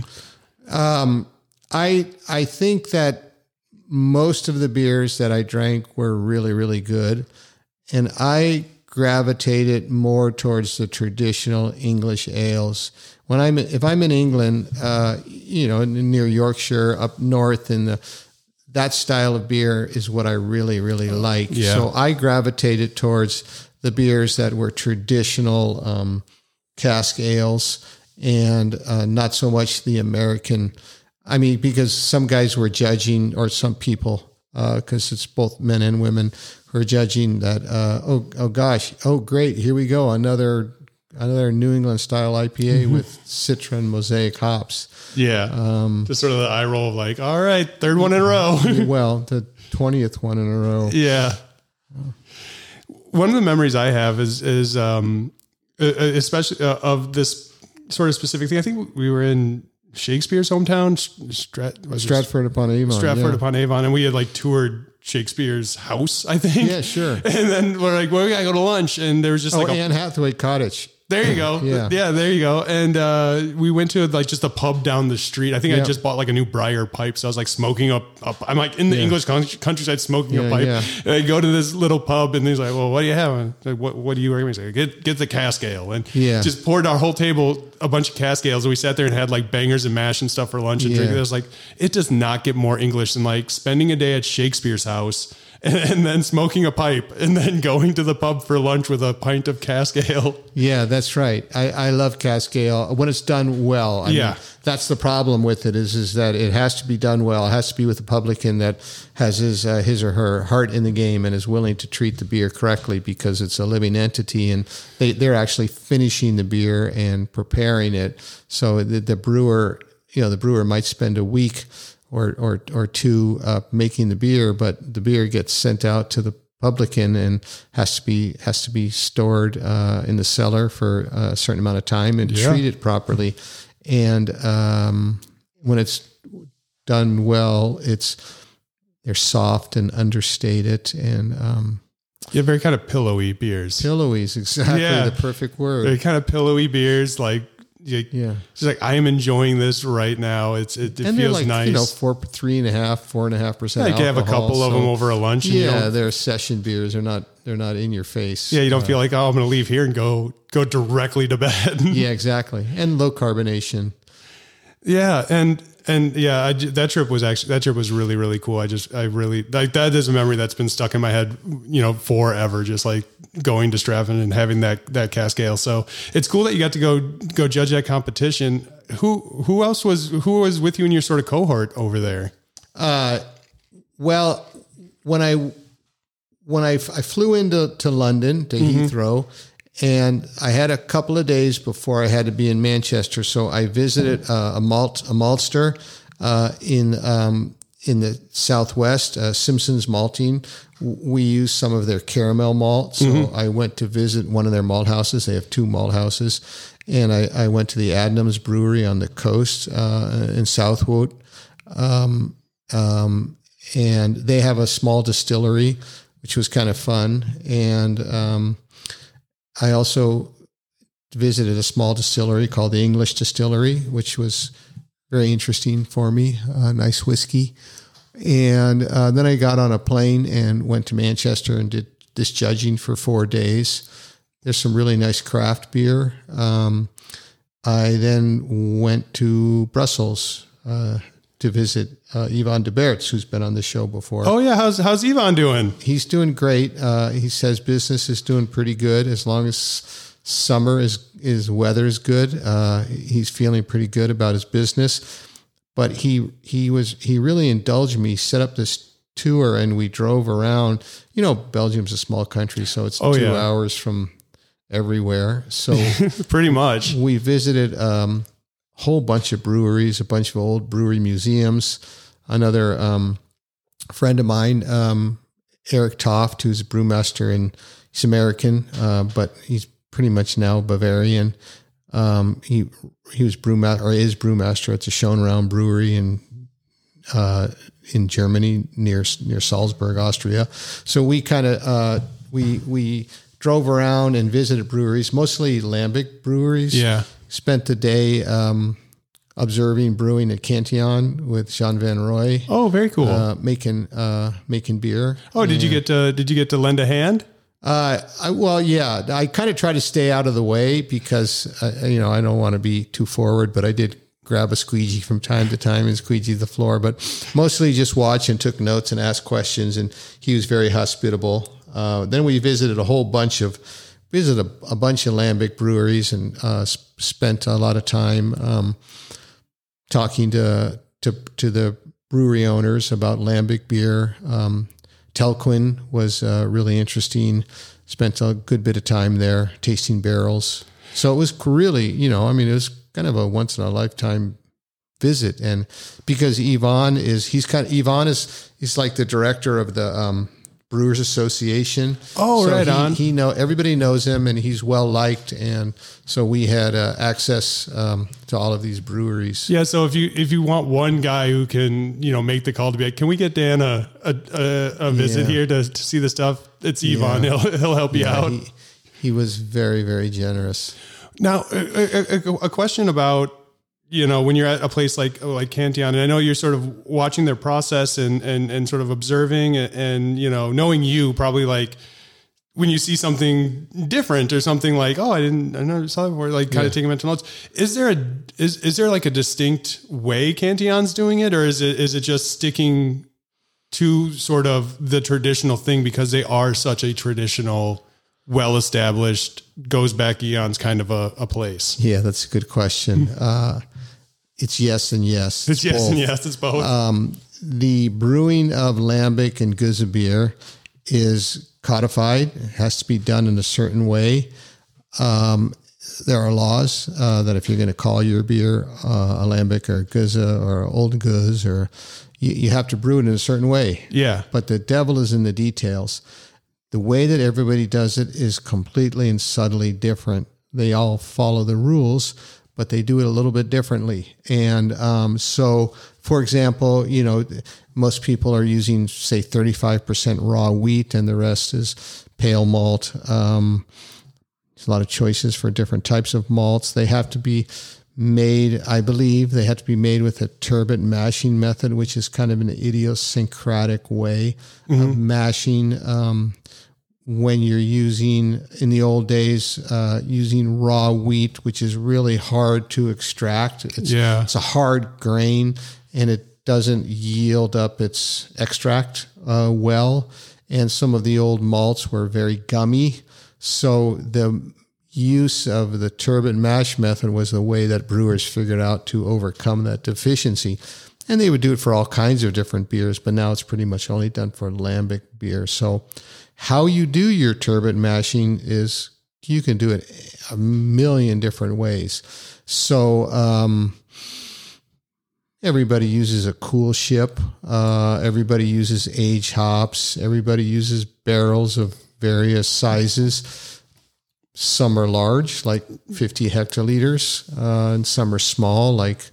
Um, I, I think that most of the beers that I drank were really, really good. And I gravitated more towards the traditional English ales. When I'm, if I'm in England, uh, you know, near Yorkshire, up north, in the, that style of beer is what I really, really like. Yeah. So I gravitated towards the beers that were traditional, um, cask ales, and uh, not so much the American. I mean, because some guys were judging, or some people, because uh, it's both men and women who are judging that. Uh, oh, oh gosh, oh great, here we go, another another New England style I P A mm-hmm. with Citra and Mosaic hops. Yeah, um, just sort of the eye roll of like, all right, third one in a row. Well, the twentieth one in a row. Yeah. One of the memories I have is is um, especially uh, of this sort of specific thing. I think we were in Shakespeare's hometown, Strat, Stratford upon Avon. Stratford yeah. upon Avon, and we had like toured Shakespeare's house, I think. Yeah, sure. And then we're like, well, we gotta go to lunch, and there was just oh, like a Anne Hathaway Cottage. There you go. Yeah. Yeah, there you go. And uh, we went to like just a pub down the street. I think yep. I just bought like a new Briar pipe. So I was like smoking up. up I'm like in the yeah. English countryside smoking yeah, a pipe. Yeah. And I go to this little pub and he's like, well, what do you have? I'm like, what, what do you recommend? He's like, get, get the cask ale. And yeah. just poured our whole table a bunch of cask ales. And we sat there and had like bangers and mash and stuff for lunch and yeah. drinking. It was like, it does not get more English than like spending a day at Shakespeare's house. And, and then smoking a pipe and then going to the pub for lunch with a pint of cask ale. Yeah, that's right. I, I love cask ale when it's done well. I yeah. mean, that's the problem with it is, is that it has to be done well. It has to be with a publican that has his, uh, his or her heart in the game and is willing to treat the beer correctly because it's a living entity and they, they're actually finishing the beer and preparing it. So the, the brewer, you know, the brewer might spend a week or or or two uh, making the beer, but the beer gets sent out to the publican and has to be has to be stored uh, in the cellar for a certain amount of time and yeah. treated properly. And um, when it's done well, it's they're soft and understated and um, yeah, very kind of pillowy beers. Pillowy is exactly yeah. the perfect word. Very kind of pillowy beers, like. Yeah, it's like I am enjoying this right now. It's it, it and feels like, nice. You know, four, three and a half, four and a half percent. I can have a couple so, of them over a lunch. And yeah, you know, they're session beers. They're not. They're not in your face. Yeah, you don't uh, feel like oh, I'm going to leave here and go go directly to bed. Yeah, exactly. And low carbonation. Yeah, and and yeah, I, that trip was actually that trip was really really cool. I just I really like that is a memory that's been stuck in my head, you know, forever. Just like going to Stratford and having that that cask ale. So it's cool that you got to go go judge that competition. Who who else was who was with you in your sort of cohort over there? Uh, well, when I when I, I flew into to London to mm-hmm. Heathrow. And I had a couple of days before I had to be in Manchester, so I visited uh, a malt a maltster uh, in um, in the southwest, uh, Simpson's Malting. We use some of their caramel malt, so mm-hmm. I went to visit one of their malt houses. They have two malt houses, and I, I went to the Adnams Brewery on the coast uh, in Southwold, um, um, and they have a small distillery, which was kind of fun, and um, I also visited a small distillery called the English Distillery, which was very interesting for me. Uh, nice whiskey. And uh, then I got on a plane and went to Manchester and did this judging for four days. There's some really nice craft beer. Um, I then went to Brussels uh, to visit uh, Yvon de Bertz, who's been on the show before. Oh yeah, how's how's Yvon doing? He's doing great. Uh, he says business is doing pretty good as long as summer is is weather is good. Uh, he's feeling pretty good about his business. But he he was he really indulged me. He set up this tour and we drove around. You know, Belgium's a small country, so it's oh, two yeah. hours from everywhere. So pretty much we visited. Um, whole bunch of breweries, a bunch of old brewery museums. Another um, friend of mine, um, Eric Toft, who's a brewmaster, and he's American, uh, but he's pretty much now Bavarian. Um, he he was brewmaster or is brewmaster at the Schönraum Brewery in uh, in Germany near near Salzburg, Austria. So we kind of uh, we we drove around and visited breweries, mostly lambic breweries. Yeah. Spent the day um, observing brewing at Cantillon with Jean Van Roy. Oh, very cool. Uh, making uh, making beer. Oh, did and, you get to did you get to lend a hand? Uh, I, well, yeah. I kind of try to stay out of the way because uh, you know I don't want to be too forward, but I did grab a squeegee from time to time and squeegee the floor, but mostly just watch and took notes and asked questions. And he was very hospitable. Uh, then we visited a whole bunch of visited a, a bunch of lambic breweries and uh, sp- spent a lot of time um, talking to, to to the brewery owners about lambic beer. Um, Telquin was uh, really interesting. Spent a good bit of time there tasting barrels. So it was really, you know, I mean, it was kind of a once in a lifetime visit. And because Yvon is, he's kind of, Yvon is, he's like the director of the um, Brewers Association. Oh, so right he, on. He know, everybody knows him and he's well liked. And so we had uh, access um, to all of these breweries. Yeah. So if you, if you want one guy who can, you know, make the call to be like, can we get Dan a, a, a, a visit Yeah. here to, to see the stuff? It's Yvon. Yeah. He'll, he'll help you Yeah, out. He, he was very, very generous. Now, a, a, a question about, you know, when you're at a place like like Cantillon, and I know you're sort of watching their process and and and sort of observing and, and you know, knowing you probably like when you see something different or something like, oh, I didn't, I never saw it before, like kind Yeah. of taking mental notes. Is there a is is there like a distinct way Cantillon's doing it, or is it is it just sticking to sort of the traditional thing because they are such a traditional, well-established, goes back eons kind of a, a place? Yeah, that's a good question. Uh, it's yes and yes. It's yes both. and yes, it's both. Um, the brewing of lambic and Guza beer is codified. It has to be done in a certain way. Um, there are laws uh, that if you're going to call your beer uh, a lambic or Guza or old Guz, or you, you have to brew it in a certain way. Yeah. But the devil is in the details. The way that everybody does it is completely and subtly different. They all follow the rules, but they do it a little bit differently. And um, so, for example, you know, most people are using, say, thirty-five percent raw wheat and the rest is pale malt. Um, there's a lot of choices for different types of malts. They have to be made, I believe, they have to be made with a turbot mashing method, which is kind of an idiosyncratic way mm-hmm. of mashing. Um, when you're using, in the old days, uh, using raw wheat, which is really hard to extract. It's, yeah. it's a hard grain and it doesn't yield up its extract uh, well. And some of the old malts were very gummy. So the use of the turbot mash method was the way that brewers figured out to overcome that deficiency. And they would do it for all kinds of different beers, but now it's pretty much only done for lambic beer. So how you do your turbot mashing is you can do it a million different ways. So um, everybody uses a cool ship. Uh, everybody uses age hops. Everybody uses barrels of various sizes. Some are large, like fifty hectoliters, uh, and some are small, like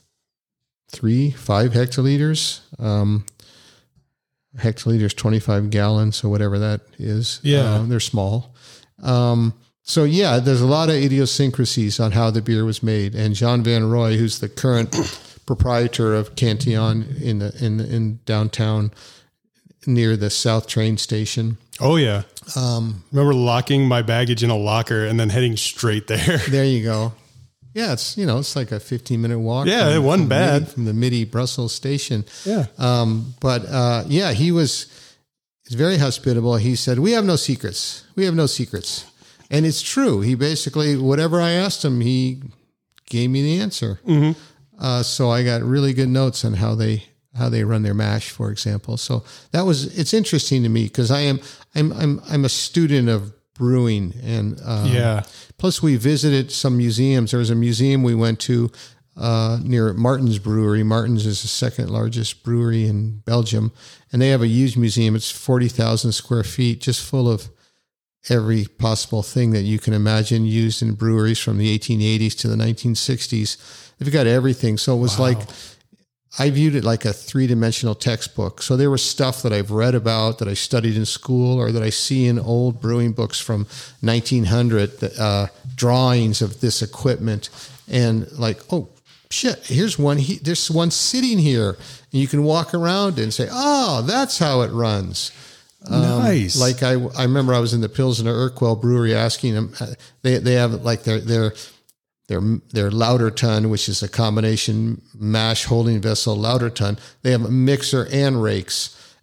three, five hectoliters. Um, hectoliters, twenty-five gallons, so whatever that is. Yeah. Uh, they're small. Um, so yeah, there's a lot of idiosyncrasies on how the beer was made. And John Van Roy, who's the current proprietor of Cantillon in the, in in downtown near the South train station. Oh yeah. Um, remember locking my baggage in a locker and then heading straight there. There you go. Yeah, it's, you know, it's like a fifteen minute walk. Yeah, from, it wasn't from bad. Midi, from the Midi Brussels station. Yeah. Um, but uh, yeah, he was he's very hospitable. He said, "We have no secrets. We have no secrets." And it's true. He basically, whatever I asked him, he gave me the answer. Mm-hmm. Uh, so I got really good notes on how they how they run their mash, for example. So that was, it's interesting to me because I am I'm I'm I'm a student of brewing, and um, yeah. Plus, we visited some museums. There was a museum we went to uh, near Martin's Brewery. Martin's is the second largest brewery in Belgium, and they have a huge museum. It's forty thousand square feet, just full of every possible thing that you can imagine used in breweries from the eighteen eighties to the nineteen sixties. They've got everything. So it was wow. like, I viewed it like a three-dimensional textbook. So there was stuff that I've read about, that I studied in school, or that I see in old brewing books from nineteen hundred, uh, drawings of this equipment. And like, oh, shit, here's one. He, there's one sitting here. And you can walk around and say, oh, that's how it runs. Um, nice. Like I, I remember I was in the Pilsner Urquell brewery asking them, they, they have like their, their, Their their lauter tun, which is a combination mash holding vessel lauter tun. They have a mixer and rakes,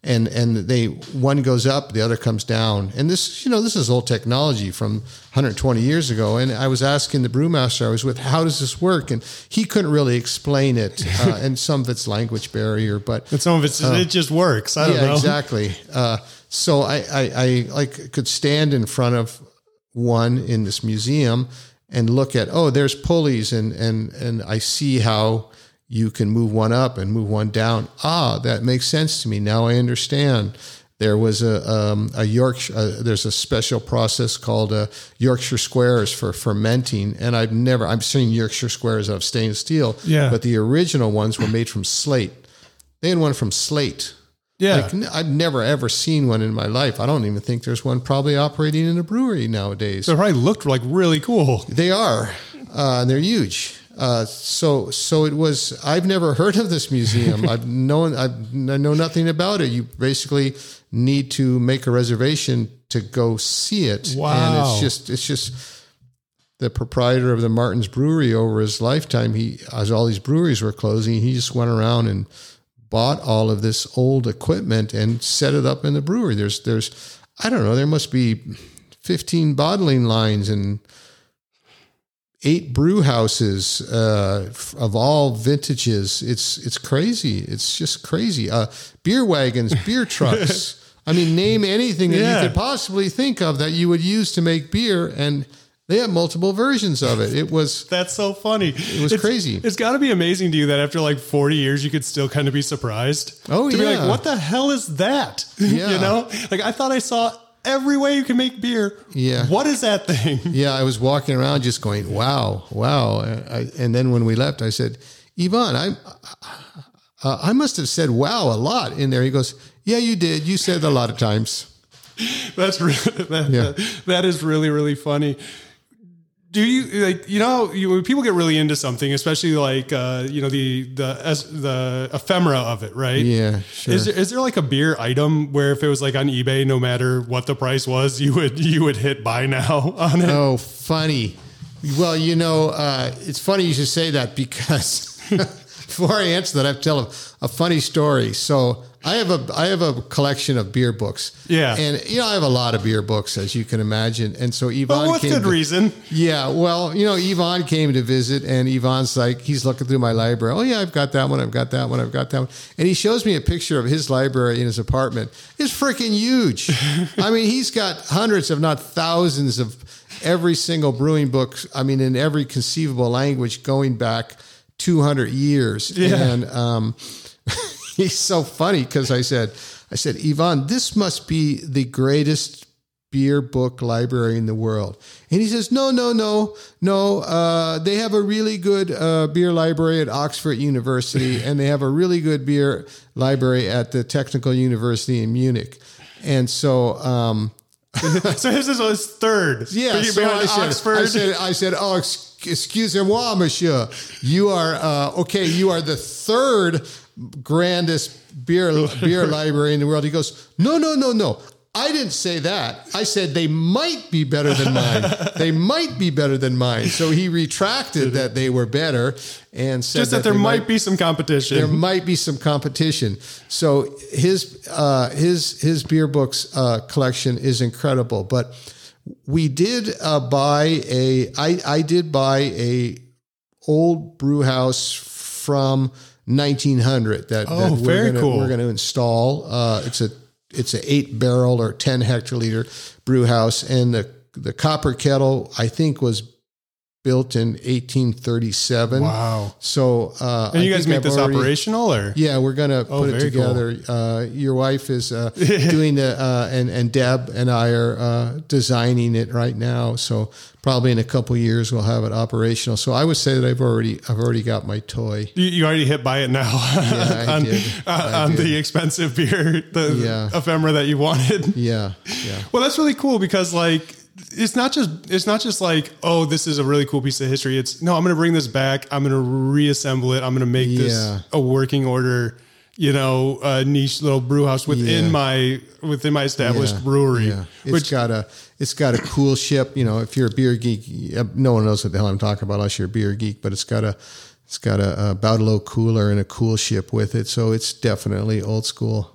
and and they one goes up, the other comes down. And this, you know, this is old technology from one hundred twenty years ago. And I was asking the brewmaster I was with, how does this work? And he couldn't really explain it. Uh, and some of it's language barrier, but and some of it's uh, it just works. I don't yeah, know exactly. Uh, so I, I I like could stand in front of one in this museum and look at, oh, there's pulleys, and and and I see how you can move one up and move one down. Ah, that makes sense to me. Now I understand. There was a um, a Yorkshire. Uh, there's a special process called uh, Yorkshire squares for fermenting, and I've never. I've seen Yorkshire squares out of stainless steel, yeah. but the original ones were made from slate. They had one from slate. Yeah, like, I've never ever seen one in my life. I don't even think there's one probably operating in a brewery nowadays. They probably looked like really cool. They are. Uh, they're huge. Uh, so, so it was, I've never heard of this museum. I've known, I've, I know nothing about it. You basically need to make a reservation to go see it. Wow. And it's just, it's just the proprietor of the Martin's Brewery over his lifetime. He, as all these breweries were closing, he just went around and bought all of this old equipment and set it up in the brewery. There's, there's, I don't know, there must be fifteen bottling lines and eight brew houses uh, of all vintages. It's it's crazy. It's just crazy. Uh, beer wagons, beer trucks. I mean, name anything that yeah. you could possibly think of that you would use to make beer, and they have multiple versions of it. It was that's so funny. It was it's, crazy. It's got to be amazing to you that after like forty years, you could still kind of be surprised. Oh to yeah. be like, what the hell is that? Yeah. You know, like I thought I saw every way you can make beer. Yeah. What is that thing? Yeah. I was walking around just going, wow, wow. I, and then when we left, I said, Yvonne, I, uh, I must have said wow a lot in there. He goes, yeah, you did. You said it a lot of times. That's really, that, Yeah. that, that is really, really funny. Do you like, you know, you, when people get really into something, especially like, uh, you know, the, the, as, the ephemera of it, right? Yeah, sure. Is there, is there like a beer item where if it was like on eBay, no matter what the price was, you would, you would hit buy now on it? Oh, funny. Well, you know, uh, it's funny you should say that because before I answer that, I have to tell a, a funny story. So I have a I have a collection of beer books. Yeah. And, you know, I have a lot of beer books, as you can imagine. And so Yvonne Oh, with came good to, reason. Yeah. Well, you know, Yvonne came to visit, and Yvonne's like, he's looking through my library. Oh, yeah, I've got that one. I've got that one. I've got that one. And he shows me a picture of his library in his apartment. It's freaking huge. I mean, he's got hundreds, if not thousands, of every single brewing book. I mean, in every conceivable language going back two hundred years. Yeah. And, um, he's so funny because I said, I said, Yvonne, this must be the greatest beer book library in the world. And he says, no, no, no, no. Uh, they have a really good uh, beer library at Oxford University, and they have a really good beer library at the Technical University in Munich. And so, um, so his is his third. yeah, Be- so behind I said, Oxford. I said, I said, oh, ex- excusez-moi, monsieur. You are, uh, okay, you are the third grandest beer beer library in the world. He goes, no, no, no, no. I didn't say that. I said they might be better than mine. They might be better than mine. So he retracted that they were better and said just that, that there they might be some competition. there might be some competition. So his uh, his his beer books uh, collection is incredible. But we did uh, buy a. I I did buy a old brew house from nineteen hundred that, Oh, that we're very gonna, cool. We're going to install. Uh, it's a it's an eight barrel or ten hectoliter brew house, and the the copper kettle I think was built in eighteen thirty-seven. Wow. So uh, And you I guys think make I've this already- operational, or? Yeah, we're gonna Oh, put it very cool. together. Uh, your wife is uh, doing the uh, and and Deb and I are uh, designing it right now. So probably in a couple years we'll have it operational. So I would say that I've already I've already got my toy. You, you already hit buy it now Yeah, I on, did. uh, I on did. the expensive beer, the Yeah. ephemera that you wanted. Yeah, yeah, Well, that's really cool because like it's not just it's not just like, oh, this is a really cool piece of history. It's no, I'm going to bring this back. I'm going to reassemble it. I'm going to make Yeah. this a working order, you know, a niche little brew house within Yeah. my within my established Yeah, brewery. yeah. It's Which got a it's got a cool ship. You know, if you're a beer geek, no one knows what the hell I'm talking about unless you're a beer geek. But it's got a it's got a, a Baudelaire cooler and a cool ship with it, so it's definitely old school.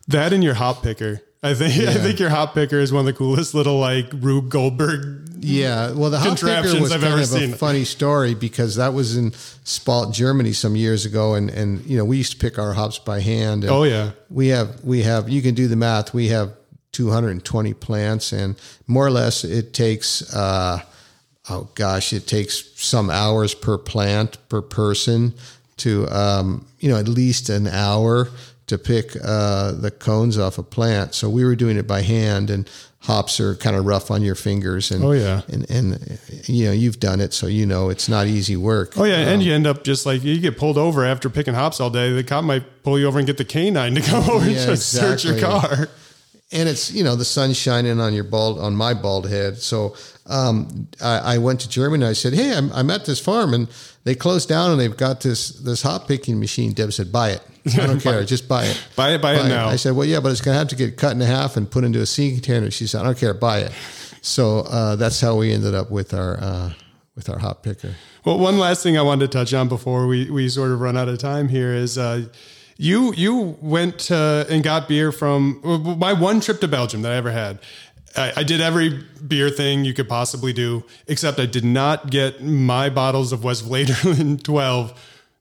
That and your hop picker. I think Yeah. I think your hop picker is one of the coolest little like Rube Goldberg. Yeah, well, the hop picker contraptions was I've kind ever of seen. a funny story because that was in Spalt, Germany, some years ago, and and you know we used to pick our hops by hand. And Oh yeah, we have we have you can do the math. We have two hundred twenty plants, and more or less it takes uh, oh gosh, it takes some hours per plant per person to um, you know at least an hour to pick uh, the cones off a plant. So we were doing it by hand, and hops are kind of rough on your fingers. And Oh, yeah. and and you know you've done it, so you know it's not easy work. oh yeah, and you end up just like you get pulled over after picking hops all day. The cop might pull you over and get the canine to come over Yeah, and just search your exactly. car. And it's, you know, the sun's shining on your bald, on my bald head. So um, I, I went to Germany. I said, hey, I'm, I'm at this farm and they closed down and they've got this, this hop picking machine. Deb said, buy it. I don't care. Just buy it. Buy it, buy it now. I said, well, yeah, but it's going to have to get cut in half and put into a sea container. She said, I don't care. Buy it. So uh, that's how we ended up with our, uh, with our hop picker. Well, one last thing I wanted to touch on before we, we sort of run out of time here is uh, you you went uh, and got beer from my one trip to Belgium that I ever had. I, I did every beer thing you could possibly do, except I did not get my bottles of West Vlaterland twelve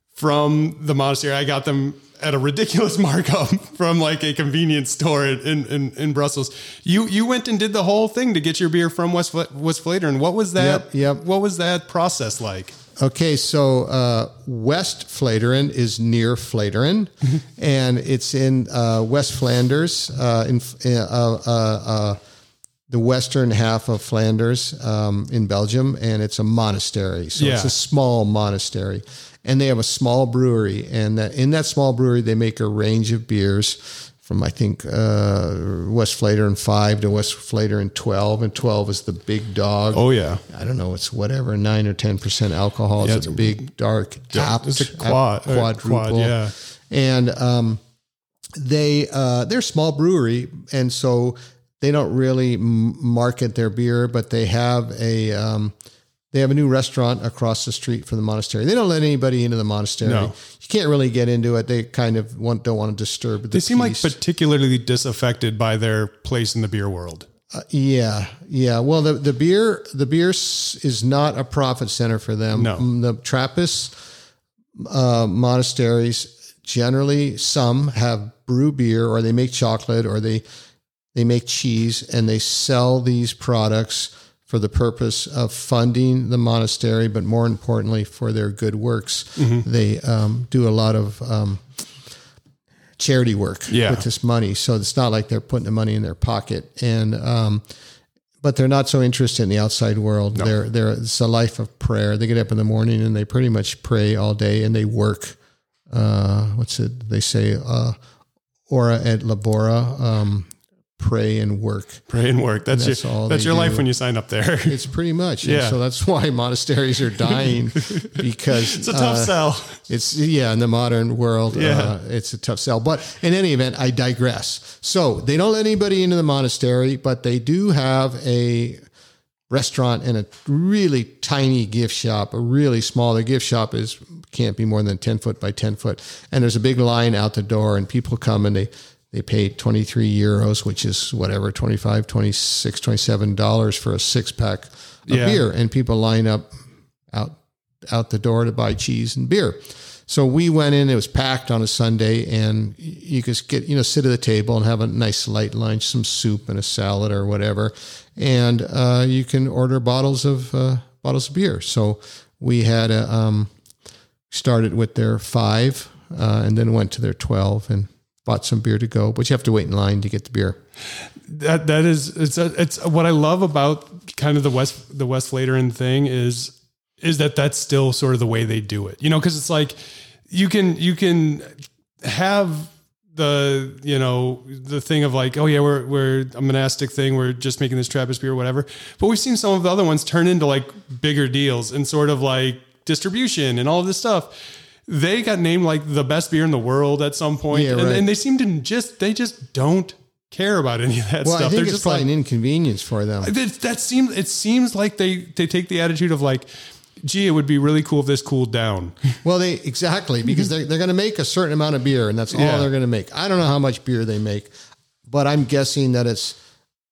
from the monastery. I got them at a ridiculous markup from like a convenience store in, in, in Brussels. You you went and did the whole thing to get your beer from West West Vlaterland. What was that? Yep, yep. What was that process like? Okay, so uh, West Vleteren is near Vleteren, and it's in uh, West Flanders, uh, in uh, uh, uh, the western half of Flanders um, in Belgium, and it's a monastery. So Yeah. it's a small monastery, and they have a small brewery, and that, in that small brewery they make a range of beers. From I think uh, West Vleteren five to West Vleteren twelve, and twelve is the big dog. Oh yeah. I don't know, it's whatever, nine or ten percent alcohol. Yeah, it's, a big, dark, apt, it's a quad, ap- quadruple. quad, yeah. And um, they, uh, they're a small brewery, and so they don't really m- market their beer, but they have a, um, they have a new restaurant across the street from the monastery. They don't let anybody into the monastery. No. You can't really get into it. They kind of want, don't want to disturb the They seem like peace. particularly disaffected by their place in the beer world. Uh, yeah, yeah. Well, the, the beer the beer s- is not a profit center for them. No. Mm, The Trappist uh, monasteries generally, some have brew beer, or they make chocolate, or they they make cheese, and they sell these products for the purpose of funding the monastery, but more importantly, for their good works. Mm-hmm. They um, do a lot of um, charity work Yeah. with this money. So it's not like they're putting the money in their pocket. And, um, but they're not so interested in the outside world. No. They're, they're, it's a life of prayer. They get up in the morning and they pretty much pray all day, and they work. Uh, what's it? They say, uh, ora et labora, um, pray and work. Pray and work. That's, That's your all that's they your life do. when you sign up there. It's pretty much. And Yeah. so that's why monasteries are dying, because It's a tough uh, sell. It's yeah, in the modern world, Yeah. uh, it's a tough sell. But in any event, I digress. So they don't let anybody into the monastery, but they do have a restaurant and a really tiny gift shop, a really small. The gift shop is can't be more than ten foot by ten foot, and there's a big line out the door, and people come and they. They pay twenty-three euros, which is whatever, twenty-five, twenty-six, twenty-seven dollars for a six pack of Yeah. beer. And people line up out, out the door to buy cheese and beer. So we went in, it was packed on a Sunday, and you could get, you know, sit at the table and have a nice light lunch, some soup and a salad or whatever. And, uh, you can order bottles of, uh, bottles of beer. So we had a, um, started with their five, uh, and then went to their twelve and bought some beer to go, but you have to wait in line to get the beer. That that is it's a, it's what I love about kind of the West the West Vlaterland thing is is that that's still sort of the way they do it. You know, because it's like you can you can have the you know the thing of like, oh yeah, we're we're a monastic thing, we're just making this Trappist beer or whatever. But we've seen some of the other ones turn into like bigger deals and sort of like distribution and all of this stuff. They got named like the best beer in the world at some point, Yeah, and, right. and they seem to just they just don't care about any of that Well, stuff. I think They're it's just probably like an inconvenience for them. that, that seems it seems like they they take the attitude of like gee, it would be really cool if this cooled down. Well, they exactly because they're they're going to make a certain amount of beer, and that's all Yeah. they're going to make. I don't know how much beer they make, but I'm guessing that it's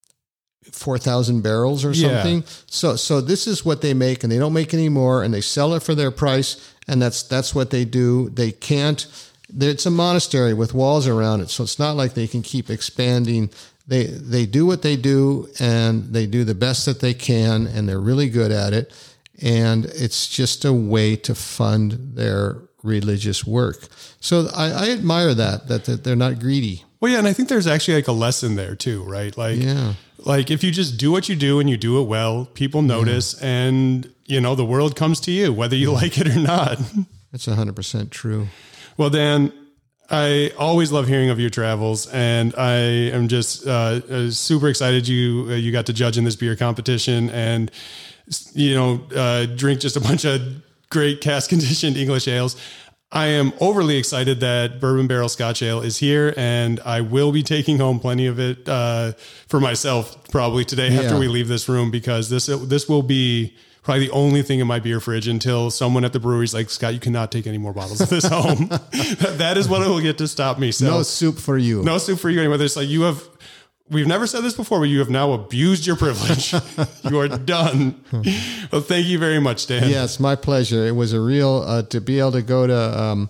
four thousand barrels or Yeah. something. So so this is what they make, and they don't make any more, and they sell it for their price, and that's that's what they do. They can't. It's a monastery with walls around it, so it's not like they can keep expanding. They they do what they do, and they do the best that they can, and they're really good at it. And it's just a way to fund their religious work. So I, I admire that, that that they're not greedy. Well, yeah, and I think there's actually like a lesson there too, right? Like, Yeah. like if you just do what you do and you do it well, people notice, and you know the world comes to you, whether you like it or not. That's one hundred percent true. Well, Dan, I always love hearing of your travels, and I am just uh, uh, super excited you uh, you got to judge in this beer competition, and you know uh, drink just a bunch of great cask conditioned English ales. I am overly excited that Bourbon Barrel Scotch Ale is here, and I will be taking home plenty of it uh, for myself probably today Yeah. after we leave this room, because this this will be probably the only thing in my beer fridge until someone at the brewery's like, Scott, you cannot take any more bottles of this home. That is what will get to stop me. So No soup for you. no soup for you anymore. There's like, you have, we've never said this before, but you have now abused your privilege. You are done. Well, thank you very much, Dan. Yeah, it's my pleasure. It was a real, uh, to be able to go to um,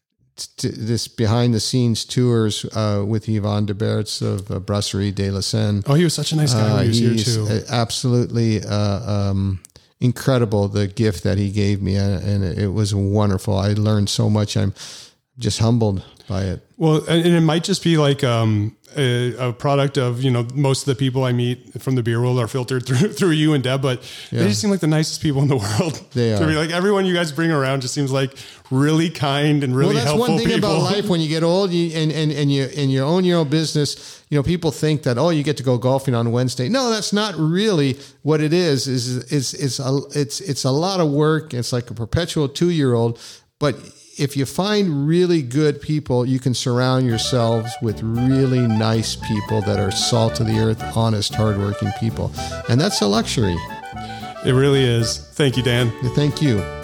t- this behind the scenes tours uh, with Yvon de Bertz of uh, Brasserie de la Seine. Oh, he was such a nice guy when Uh, he was here he's too. uh, absolutely uh, um, incredible, the gift that he gave me, and, and it was wonderful. I learned so much. I'm just humbled by it. Well, and and it might just be like um, a, a product of, you know, most of the people I meet from the beer world are filtered through through you and Deb, but Yeah. they just seem like the nicest people in the world. They To are. be like, everyone you guys bring around just seems like really kind and really Well, that's helpful one thing people. about life. When you get old, you, and and and you and you own your own business, you know, people think that, oh, you get to go golfing on Wednesday. No, that's not really what it is. Is is it's a it's it's a lot of work. It's like a perpetual two year old. But if you find really good people, you can surround yourselves with really nice people that are salt of the earth, honest, hardworking people, and that's a luxury. It really is. Thank you, Dan. Thank you.